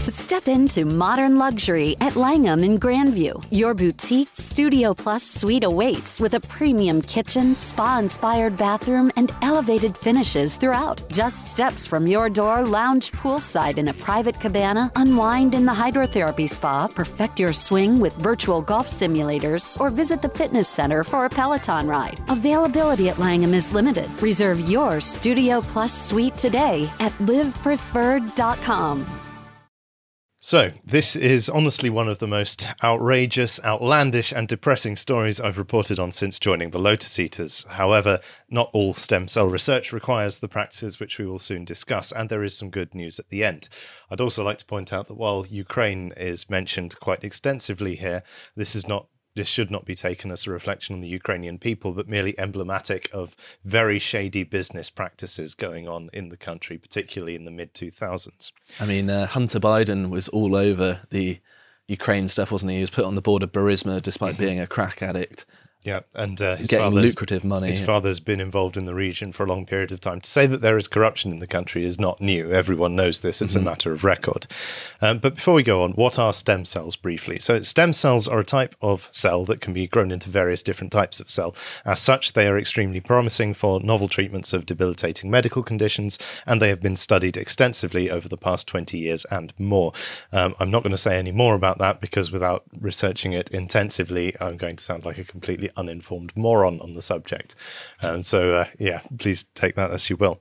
Step into modern luxury at Langham in Grandview. Your boutique Studio Plus suite awaits with a premium kitchen, spa-inspired bathroom, and elevated finishes throughout. Just steps from your door, lounge poolside in a private cabana, unwind in the hydrotherapy spa, perfect your swing with virtual golf simulators, or visit the fitness center for a Peloton ride. Availability at Langham is limited. Reserve your Studio Plus suite today at livepreferred.com. So, this is honestly one of the most outrageous, outlandish and depressing stories I've reported on since joining the Lotus Eaters. However, not all stem cell research requires the practices which we will soon discuss, and there is some good news at the end. I'd also like to point out that while Ukraine is mentioned quite extensively here, this should not be taken as a reflection on the Ukrainian people, but merely emblematic of very shady business practices going on in the country, particularly in the mid-2000s. I mean, Hunter Biden was all over the Ukraine stuff, wasn't he? He was put on the board of Burisma despite being a crack addict. Yeah, and getting lucrative money. His father's been involved in the region for a long period of time. To say that there is corruption in the country is not new. Everyone knows this. It's a matter of record. But before we go on, what are stem cells briefly? So stem cells are a type of cell that can be grown into various different types of cell. As such, they are extremely promising for novel treatments of debilitating medical conditions, and they have been studied extensively over the past 20 years and more. I'm not going to say any more about that because without researching it intensively, I'm going to sound like a completely uninformed moron on the subject. So please take that as you will.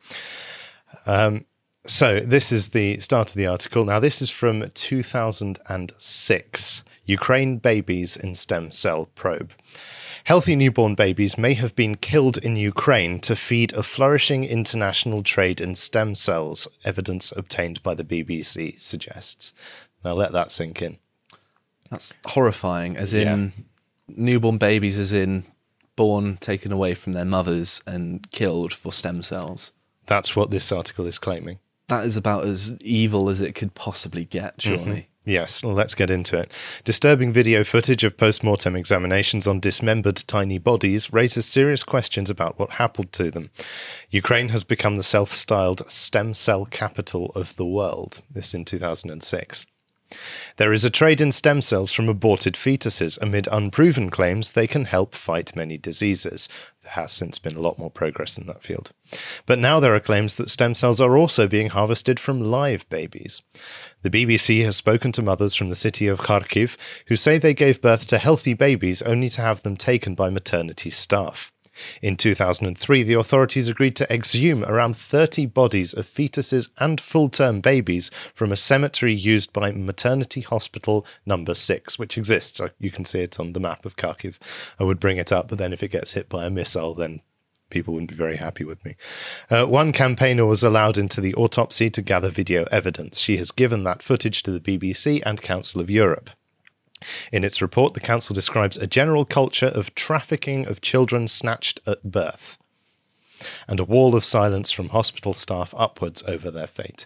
So this is the start of the article. Now, this is from 2006, Ukraine babies in stem cell probe. Healthy newborn babies may have been killed in Ukraine to feed a flourishing international trade in stem cells, evidence obtained by the BBC suggests. Now, let that sink in. That's horrifying, as in... Newborn babies as in born, taken away from their mothers and killed for stem cells. That's what this article is claiming. That is about as evil as it could possibly get, surely. Yes, well, let's get into it. Disturbing video footage of post-mortem examinations on dismembered tiny bodies raises serious questions about what happened to them. Ukraine has become the self-styled stem cell capital of the world. This in 2006. There is a trade in stem cells from aborted fetuses amid unproven claims they can help fight many diseases. There has since been a lot more progress in that field. But now there are claims that stem cells are also being harvested from live babies. The BBC has spoken to mothers from the city of Kharkiv who say they gave birth to healthy babies only to have them taken by maternity staff. In 2003, the authorities agreed to exhume around 30 bodies of fetuses and full-term babies from a cemetery used by Maternity Hospital Number 6, which exists. You can see it on the map of Kharkiv. I would bring it up, but then if it gets hit by a missile, then people wouldn't be very happy with me. One campaigner was allowed into the autopsy to gather video evidence. She has given that footage to the BBC and Council of Europe. In its report, the Council describes a general culture of trafficking of children snatched at birth, and a wall of silence from hospital staff upwards over their fate.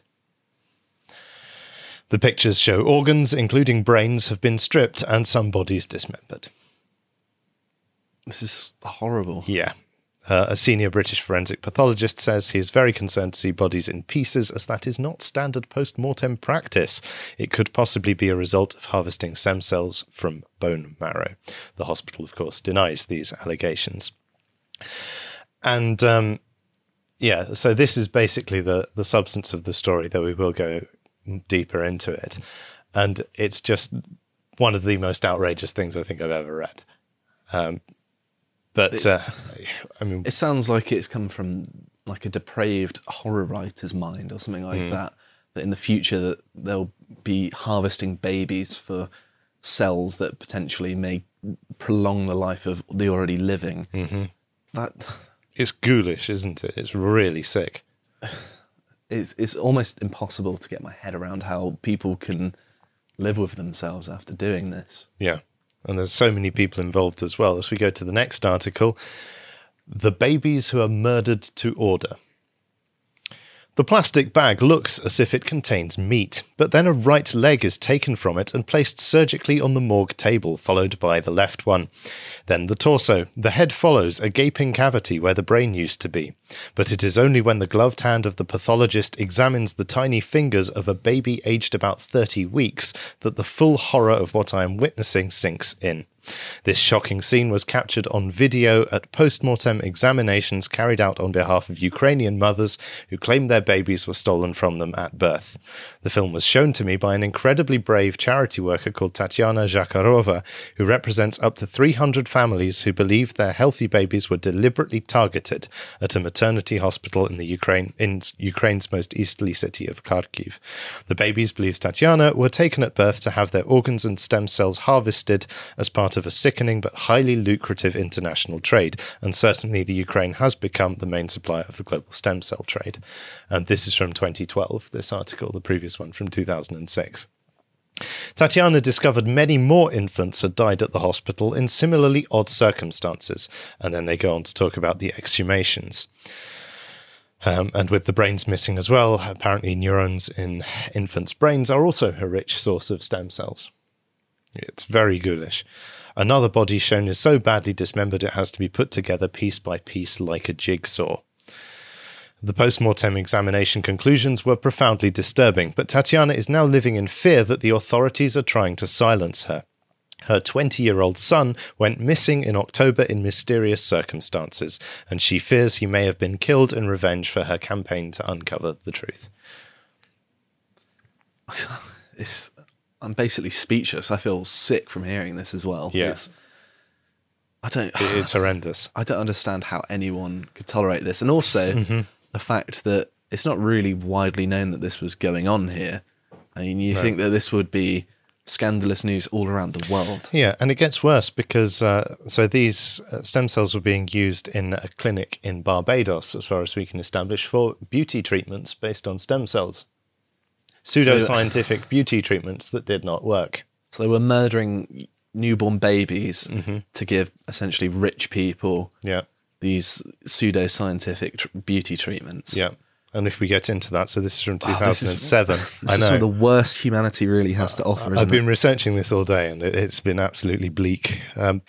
The pictures show organs, including brains, have been stripped and some bodies dismembered. This is horrible. Yeah. A senior British forensic pathologist says he is very concerned to see bodies in pieces, as that is not standard post-mortem practice. It could possibly be a result of harvesting stem cells from bone marrow. The hospital, of course, denies these allegations. And, so this is basically the substance of the story, though we will go deeper into it. And it's just one of the most outrageous things I think I've ever read. But it sounds like it's come from like a depraved horror writer's mind or something like that. That in the future that they'll be harvesting babies for cells that potentially may prolong the life of the already living. It's ghoulish, isn't it? It's really sick. It's almost impossible to get my head around how people can live with themselves after doing this. Yeah. And there's so many people involved as well. As we go to the next article, the babies who are murdered to order. The plastic bag looks as if it contains meat, but then a right leg is taken from it and placed surgically on the morgue table, followed by the left one. Then the torso. The head follows, a gaping cavity where the brain used to be. But it is only when the gloved hand of the pathologist examines the tiny fingers of a baby aged about 30 weeks that the full horror of what I am witnessing sinks in. This shocking scene was captured on video at post-mortem examinations carried out on behalf of Ukrainian mothers who claimed their babies were stolen from them at birth. The film was shown to me by an incredibly brave charity worker called Tatiana Zakharova, who represents up to 300 families who believed their healthy babies were deliberately targeted at a maternity hospital in Ukraine's most easterly city of Kharkiv. The babies, believes Tatiana, were taken at birth to have their organs and stem cells harvested as part of a sickening but highly lucrative international trade, and certainly the Ukraine has become the main supplier of the global stem cell trade. And this is from 2012, this article, the previous one from 2006. Tatiana discovered many more infants had died at the hospital in similarly odd circumstances, and then they go on to talk about the exhumations. And with the brains missing as well, apparently neurons in infants' brains are also a rich source of stem cells. It's very ghoulish. Another body shown is so badly dismembered it has to be put together piece by piece like a jigsaw. The post-mortem examination conclusions were profoundly disturbing, but Tatiana is now living in fear that the authorities are trying to silence her. Her 20-year-old son went missing in October in mysterious circumstances, and she fears he may have been killed in revenge for her campaign to uncover the truth. I'm basically speechless. I feel sick from hearing this as well. Yeah. It's horrendous. I don't understand how anyone could tolerate this. And also the fact that it's not really widely known that this was going on here. I mean, you think that this would be scandalous news all around the world. Yeah, and it gets worse because these stem cells were being used in a clinic in Barbados, as far as we can establish, for beauty treatments based on stem cells. Pseudoscientific beauty treatments that did not work. So they were murdering newborn babies to give essentially rich people these pseudoscientific beauty treatments. Yeah. And if we get into that, so this is from 2007. This is some of the worst humanity really has to offer. I've been researching this all day, and it's been absolutely bleak.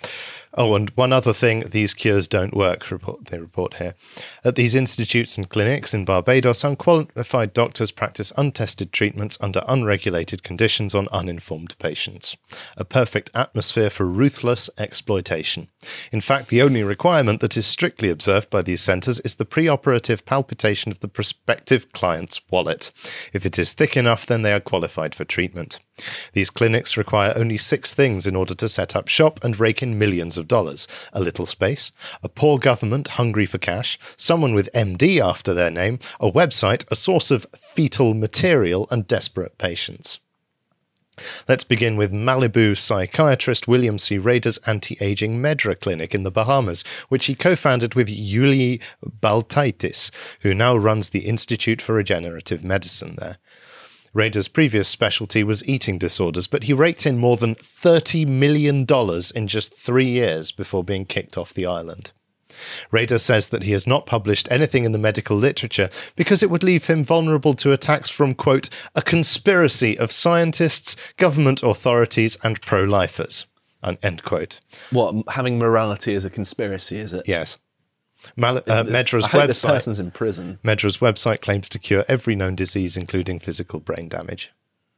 And one other thing, these cures don't work, they report here. At these institutes and clinics in Barbados, unqualified doctors practice untested treatments under unregulated conditions on uninformed patients. A perfect atmosphere for ruthless exploitation. In fact, the only requirement that is strictly observed by these centres is the preoperative palpitation of the prospective client's wallet. If it is thick enough, then they are qualified for treatment. These clinics require only 6 things in order to set up shop and rake in millions of dollars: a little space, a poor government hungry for cash, someone with MD after their name, a website, a source of fetal material, and desperate patients. Let's begin with Malibu psychiatrist William C. Rader's anti-aging Medra clinic in the Bahamas, which he co-founded with Yuli Baltaitis, who now runs the Institute for Regenerative Medicine there. Rader's previous specialty was eating disorders, but he raked in more than $30 million in just 3 years before being kicked off the island. Rader says that he has not published anything in the medical literature because it would leave him vulnerable to attacks from, quote, a conspiracy of scientists, government authorities, and pro-lifers, end quote. What, having morality is a conspiracy, is it? Yes. Medra's I hope this person's in prison. Medra's website claims to cure every known disease, including physical brain damage.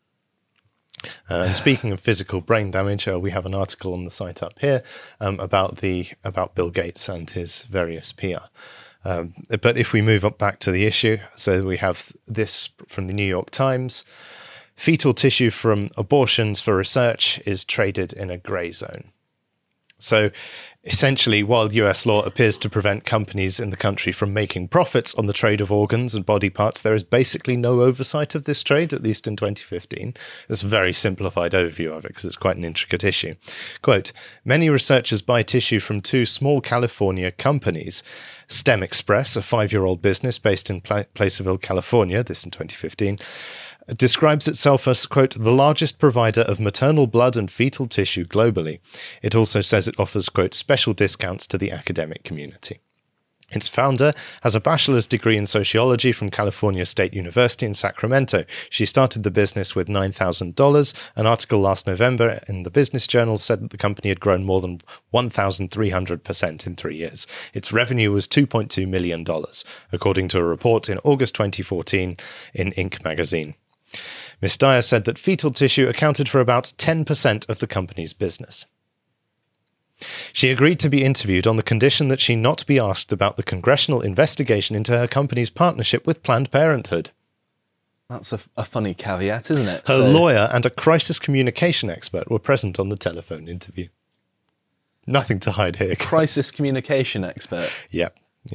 And speaking of physical brain damage, we have an article on the site up here about Bill Gates and his various PR. But if we move up back to the issue, so we have this from the New York Times. Fetal tissue from abortions for research is traded in a grey zone. So essentially, while US law appears to prevent companies in the country from making profits on the trade of organs and body parts, there is basically no oversight of this trade, at least in 2015. It's a very simplified overview of it because it's quite an intricate issue. Quote, many researchers buy tissue from 2 small California companies. STEM Express, a 5-year-old business based in Placerville, California, this in 2015, describes itself as, quote, the largest provider of maternal blood and fetal tissue globally. It also says it offers, quote, special discounts to the academic community. Its founder has a bachelor's degree in sociology from California State University in Sacramento. She started the business with $9,000. An article last November in the Business Journal said that the company had grown more than 1,300% in 3 years. Its revenue was $2.2 million, according to a report in August 2014 in Inc. magazine. Ms. Dyer said that fetal tissue accounted for about 10% of the company's business. She agreed to be interviewed on the condition that she not be asked about the congressional investigation into her company's partnership with Planned Parenthood. That's a funny caveat, isn't it? Her lawyer and a crisis communication expert were present on the telephone interview. Nothing to hide here. Crisis communication expert? Yep.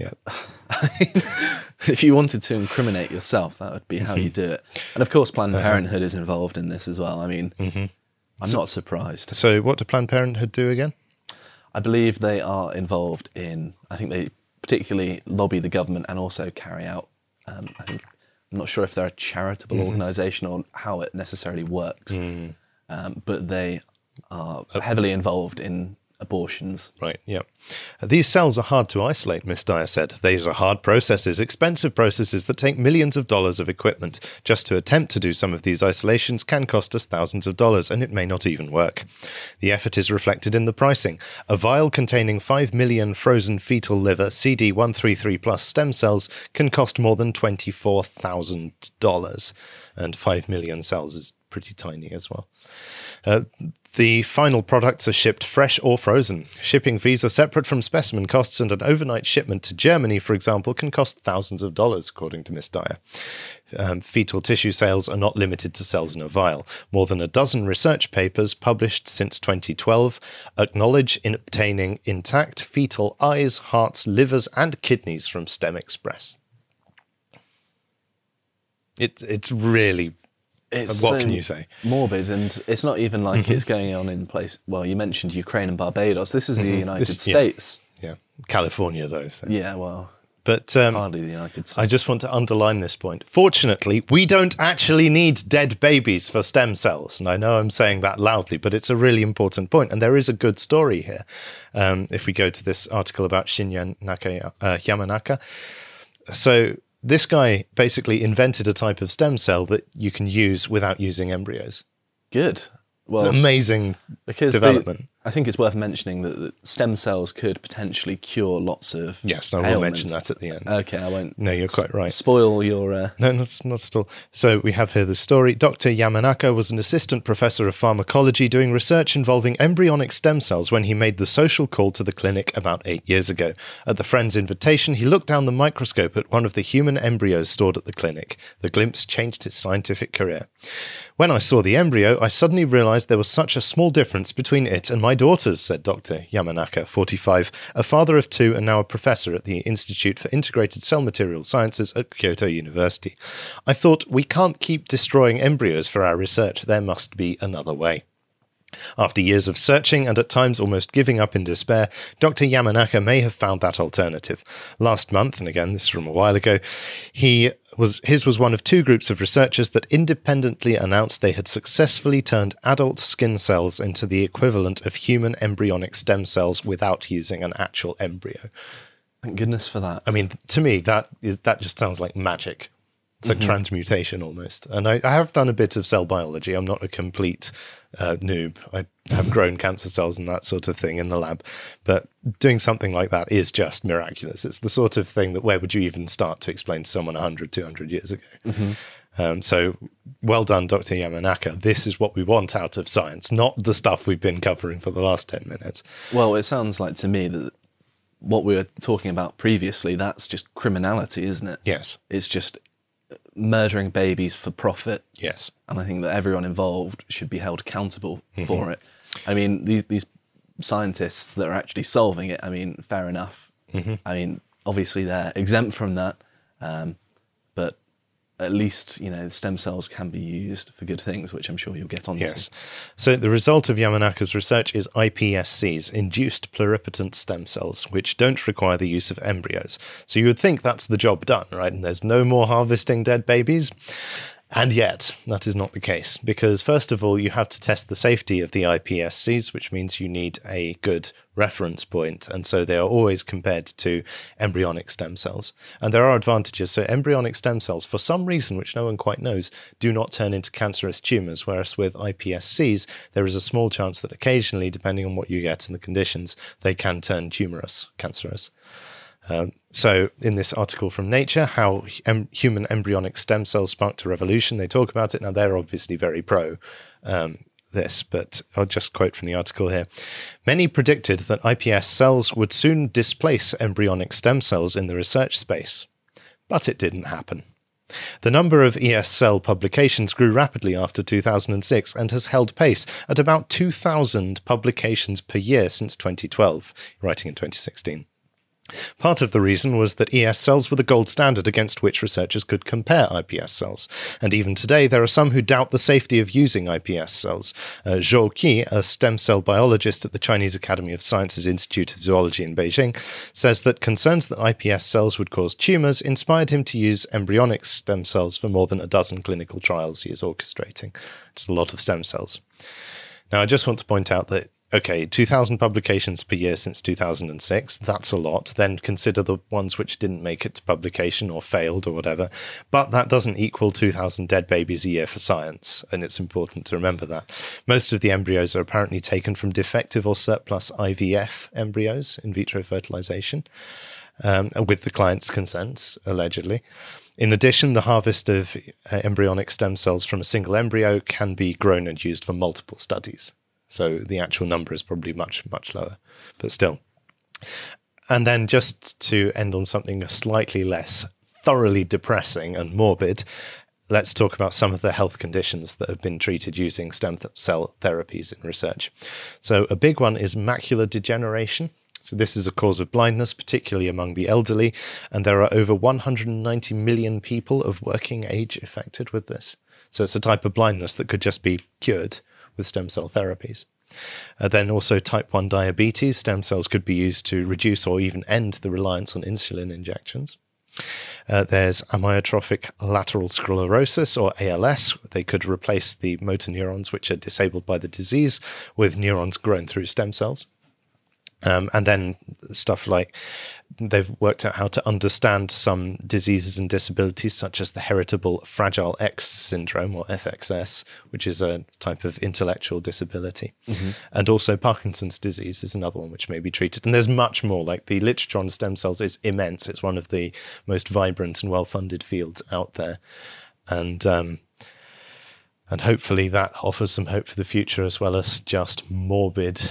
If you wanted to incriminate yourself, that would be how you do it. And of course, Planned Parenthood is involved in this as well. I mean, I'm not surprised. So what do Planned Parenthood do again? I believe they are involved in, I think they particularly lobby the government and also carry out, I'm not sure if they're a charitable organisation or how it necessarily works, but they are heavily involved in abortions. Right, yeah. These cells are hard to isolate, Ms. Dyer said. These are hard processes, expensive processes that take millions of dollars of equipment. Just to attempt to do some of these isolations can cost us thousands of dollars, and it may not even work. The effort is reflected in the pricing. A vial containing 5 million frozen fetal liver CD133 plus stem cells can cost more than $24,000, and 5 million cells is pretty tiny as well. The final products are shipped fresh or frozen. Shipping fees are separate from specimen costs, and an overnight shipment to Germany, for example, can cost thousands of dollars, according to Ms. Dyer. Fetal tissue sales are not limited to cells in a vial. More than a dozen research papers published since 2012 acknowledge in obtaining intact fetal eyes, hearts, livers, and kidneys from STEM Express. It's really... what can you say? Morbid, and it's not even like it's going on in place. Well, you mentioned Ukraine and Barbados. This is the United States. Yeah, California, though. So. Yeah, well, but hardly the United States. I just want to underline this point. Fortunately, we don't actually need dead babies for stem cells. And I know I'm saying that loudly, but it's a really important point. And there is a good story here. If we go to this article about Shinya Yamanaka. So... this guy basically invented a type of stem cell that you can use without using embryos. Good. Well, it's an amazing development. I think it's worth mentioning that stem cells could potentially cure lots of Yes, I will ailments. mention that at the end. Okay, I won't. No, you're quite right. Spoil your... No, not at all. So we have here the story. Dr. Yamanaka was an assistant professor of pharmacology doing research involving embryonic stem cells when he made the social call to the clinic about 8 years ago. At the friend's invitation, he looked down the microscope at one of the human embryos stored at the clinic. The glimpse changed his scientific career. When I saw the embryo, I suddenly realized there was such a small difference between it and my daughters, said Dr. Yamanaka, 45, a father of two and now a professor at the Institute for Integrated Cell Material Sciences at Kyoto University. I thought, we can't keep destroying embryos for our research. There must be another way. After years of searching and at times almost giving up in despair, Dr. Yamanaka may have found that alternative. Last month, and again this is from a while ago, his was one of two groups of researchers that independently announced they had successfully turned adult skin cells into the equivalent of human embryonic stem cells without using an actual embryo. Thank goodness for that. I mean, to me, that just sounds like magic. It's like transmutation almost. And I have done a bit of cell biology. I'm not a complete noob. I have grown cancer cells and that sort of thing in the lab. But doing something like that is just miraculous. It's the sort of thing that where would you even start to explain to someone 100, 200 years ago? So well done, Dr. Yamanaka. This is what we want out of science, not the stuff we've been covering for the last 10 minutes. Well, it sounds like to me that what we were talking about previously, that's just criminality, isn't it? Yes. It's just murdering babies for profit. Yes. And I think that everyone involved should be held accountable for it. I mean, these scientists that are actually solving it, I mean, fair enough. I mean, obviously they're exempt from that, but at least, you know, stem cells can be used for good things, which I'm sure you'll get onto. Yes. So the result of Yamanaka's research is iPSCs, induced pluripotent stem cells, which don't require the use of embryos. So you would think that's the job done, right? And there's no more harvesting dead babies. And yet, that is not the case, because first of all, you have to test the safety of the iPSCs, which means you need a good reference point, and so they are always compared to embryonic stem cells. And there are advantages. So embryonic stem cells, for some reason which no one quite knows, do not turn into cancerous tumours, whereas with iPSCs, there is a small chance that occasionally, depending on what you get and the conditions, they can turn tumorous, cancerous. So in this article from Nature, how human embryonic stem cells sparked a revolution, they talk about it. Now, they're obviously very pro this, but I'll just quote from the article here. Many predicted that iPS cells would soon displace embryonic stem cells in the research space, but it didn't happen. The number of ES cell publications grew rapidly after 2006 and has held pace at about 2,000 publications per year since 2012, writing in 2016. Part of the reason was that ES cells were the gold standard against which researchers could compare iPS cells, and even today there are some who doubt the safety of using iPS cells. Zhou Qi, a stem cell biologist at the Chinese Academy of Sciences Institute of Zoology in Beijing, says that concerns that iPS cells would cause tumours inspired him to use embryonic stem cells for more than a dozen clinical trials he is orchestrating. It's a lot of stem cells. Now, I just want to point out that okay, 2,000 publications per year since 2006, that's a lot. Then consider the ones which didn't make it to publication or failed or whatever. But that doesn't equal 2,000 dead babies a year for science, and it's important to remember that. Most of the embryos are apparently taken from defective or surplus IVF embryos, in vitro fertilization, with the client's consent, allegedly. In addition, the harvest of embryonic stem cells from a single embryo can be grown and used for multiple studies. So the actual number is probably much, much lower, but still. And then just to end on something slightly less thoroughly depressing and morbid, let's talk about some of the health conditions that have been treated using stem cell therapies in research. So a big one is macular degeneration. So this is a cause of blindness, particularly among the elderly, and there are over 190 million people of working age affected with this. So it's a type of blindness that could just be cured with stem cell therapies. Then also type 1 diabetes, stem cells could be used to reduce or even end the reliance on insulin injections. There's amyotrophic lateral sclerosis, or ALS. They could replace the motor neurons which are disabled by the disease with neurons grown through stem cells. And then stuff like they've worked out how to understand some diseases and disabilities, such as the heritable Fragile X syndrome, or FXS, which is a type of intellectual disability. Mm-hmm. And also Parkinson's disease is another one which may be treated. And there's much more. Like, the literature on stem cells is immense. It's one of the most vibrant and well-funded fields out there. And hopefully that offers some hope for the future, as well as just morbid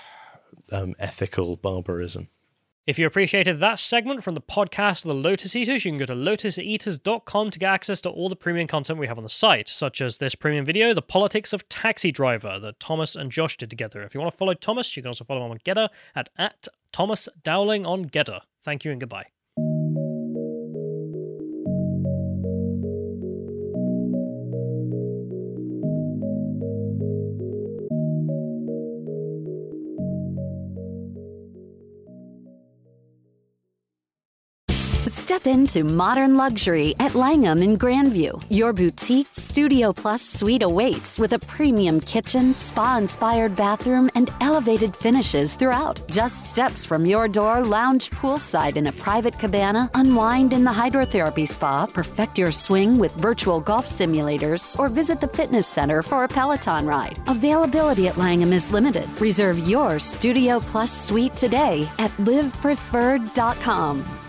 ethical barbarism. If you appreciated that segment from the podcast of the Lotus Eaters, you can go to lotuseaters.com to get access to all the premium content we have on the site, such as this premium video, The Politics of Taxi Driver, that Thomas and Josh did together. If you want to follow Thomas, you can also follow him on Getter at Thomas Dowling on Getter. Thank you and goodbye. Step into modern luxury at Langham in Grandview. Your boutique Studio Plus suite awaits with a premium kitchen, spa-inspired bathroom, and elevated finishes throughout. Just steps from your door, lounge poolside in a private cabana, unwind in the hydrotherapy spa, perfect your swing with virtual golf simulators, or visit the fitness center for a Peloton ride. Availability at Langham is limited. Reserve your Studio Plus suite today at livepreferred.com.